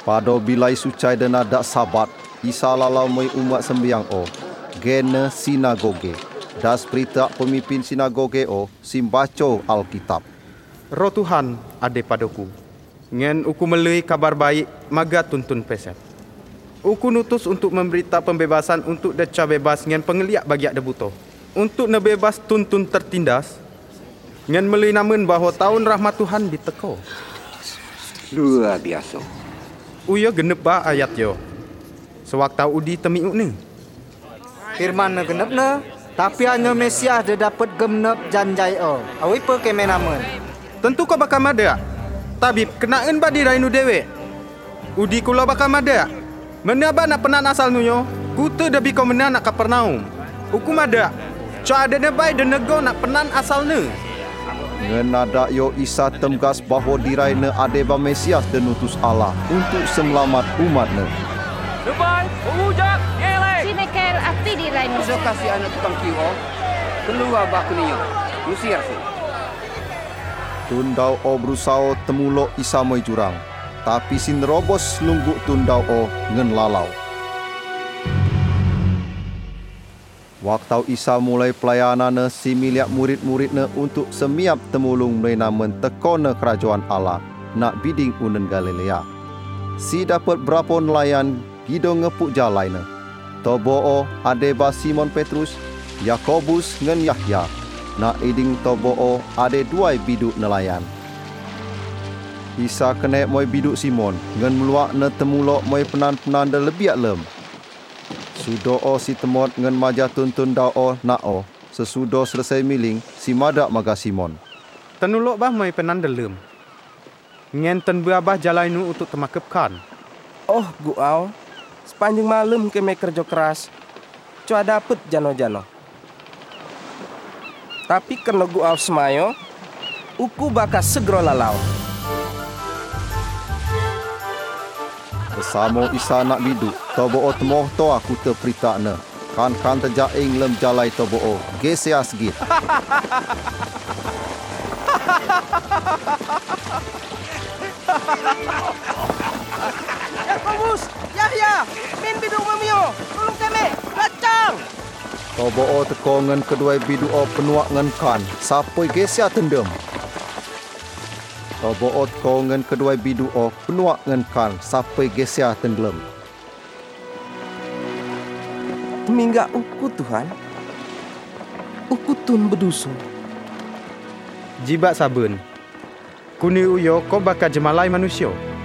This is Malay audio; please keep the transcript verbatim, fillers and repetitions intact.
Pada bilai sucai dan dak sabat, Isa lalau mai umat sembiang o, gene sinagoge. Das perita pemimpin sinagoge o, simbaco Alkitab. Roh Tuhan ada padaku. Ngen uku melui kabar baik maga tuntun pesep. Uku nutus untuk memberita pembebasan untuk deca bebas ngen pengeliak bagi ada buto. Untuk nebebas tuntun tertindas. Ngen melui namun bahawa tahun rahmat Tuhan diteko. Luar biasa. Uyo genep ba ayat yo. Sewaktu udi temiuk ni. Firman na genep na, tapi hanya Mesias dia dapat genep janjai o. Awi pe kemenamen. Tentu kau bakal mada. Tabib kenaan ba dirainu dewe. Udi kula bakal mada. Menaba nak penan asal nunyo, kutu debi kau menan nak Kapernaum. Hukum ada. Ca ada nebai de nego nak penan asal ne. Ngenada yo Isa temgas bahawa diraina adeba Mesias dan utus Allah untuk selamat umatnya. Lebai, ujak, gelek. Si Michael akti dirainu. Bisa kasih anak tukang kio, keluar baku niyo. Usir sih. Tundau o berusaha temulok Isa mai jurang, tapi sin robos lungguk tundau o ngen lalau. Waktu Isa mulai pelayanannya si miliak murid-muridnya untuk semiap temulung menamen tekone kerajaan Allah nak biding unen Galilea. Si dapat berapa nelayan gido ngepuk jalaina. Tobo adeba Simon Petrus, Yakobus ngen Yahya. Nak iding tobo ade dua biduk nelayan. Isa kena moi biduk Simon ngen meluak ne temulok moi penan-penan de lebih lem. Sudo o si temot ngen maja tuntun dao o na o. Sesudo selesai miling, si madak maga Simon. Tenulok bah mai penan delem. Ngen ten beabah jalainu untuk temakepkan. Oh, guau. Sepanjang malam kami kerja keras. Cua dapet jano-jano. Tapi kena guau semayo, uku bakal segera lalau. Bersama Isa nak biduk, tobo o temoh to aku terperita ne. Kan-kan terjaing lem jalai tobo o, gesia segit. Yakobus, Yahya, min biduk mamio, tolong kami, lacang. Tobo o teko ngen kedua biduk o penuak ngen kan, sapoi gesia tendem. Tobo o teko ngen kedua biduk o penuak ngen kan, sapoi gesia tendem. Mingga uku Tuhan, uku tun berdusun. Jibak sabun. Kuni uyo kau bakal jemalai manusia.